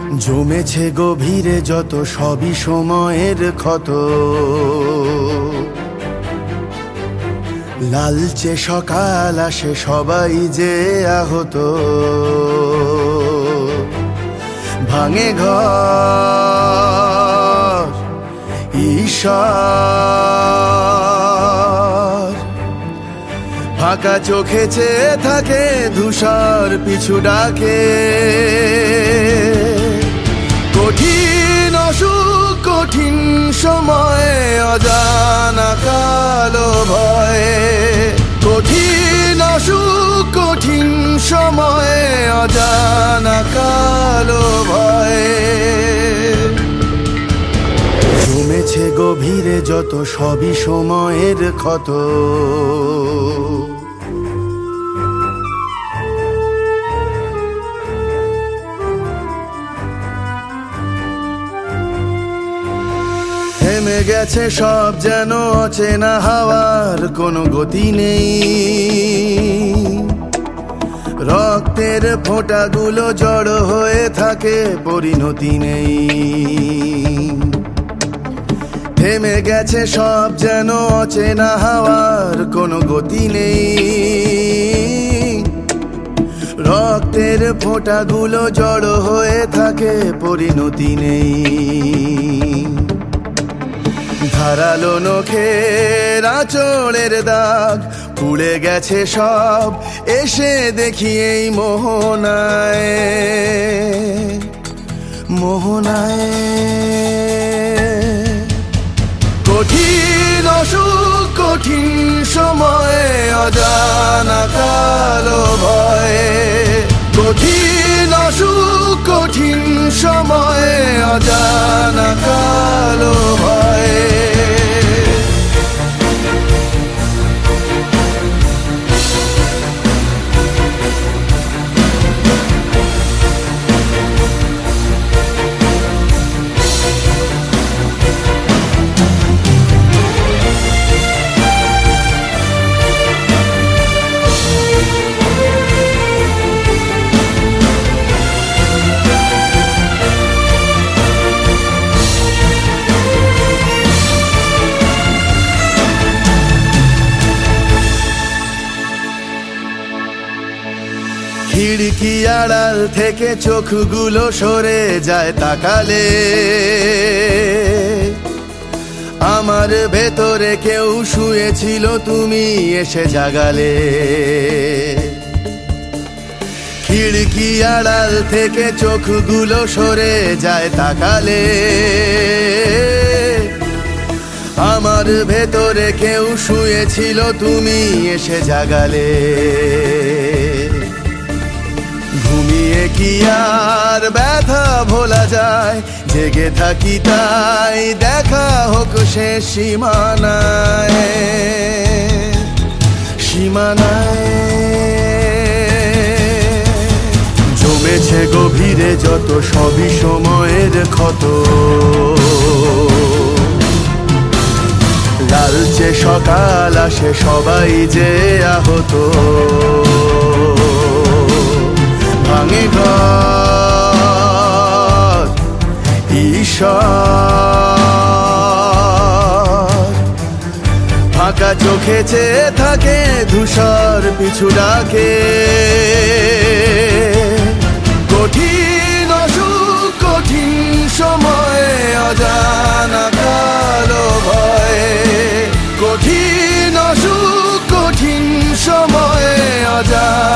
জমেছে গভীরে যত সবই সময়ের ক্ষত, লালচে সকাল আসে সবাই যে আহত। ভাঙে ঘর ঈশ্বর, ফাঁকা চোখে চেয়ে থাকে ধূসর পিছু ডাকে। কঠিন অসুখ কঠিন সময়ে অজানা কালো ভয়ে, কঠিন অসুখ কঠিন সময়ে অজানা কালো ভয়ে। জমেছে গভীরে যত সবই সময়ের ক্ষত, থেমে গেছে সব যেন অচেনা হাওয়ার কোনো গতি নেই। রক্তের ফোঁটাগুলো জড় হয়ে থাকে পরিণতি নেই। থেমে গেছে সব যেন অচেনা হাওয়ার কোনো গতি নেই। রক্তের ফোঁটাগুলো জড় হয়ে থাকে পরিণতি নেই। ধারালো নখের আঁচড়ের দাগ পুড়ে গেছে সব, এসে দেখি এই মোহনায় মোহনায়। কঠিন অসুখ কঠিন সময়ে অজানা কালো ভয়ে, কঠিন অসুখ কঠিন সময়ে অজানা কালো ভয়ে। খিড়কি আড়াল থেকে চোখগুলো সরে যায় তাকালে, আমার ভেতরে কেউ শুয়েছিল তুমি এসে জাগালে। খিড়কি আড়াল থেকে চোখগুলো সরে যায় তাকালে, আমার ভেতরে কেউ শুয়েছিল তুমি এসে জাগালে। ঘুমিয়ে কি আর ব্যথা ভোলা যায়, জেগে থাকি তাই দেখা হোক সে সীমানায় সীমানায়। জমেছে গভীরে যত সবই সময়ের ক্ষত, লালচে সকাল আসে সবাই যে আহত। ভাঙে ঘর ঈশ্বর, ফাঁকা চোখে চেয়ে থাকে ধূসর পিছু ডাকে। কঠিন অসুখ কঠিন সময়ে অজানা কালো ভয়ে, কঠিন অসুখ কঠিন সময়ে অজানা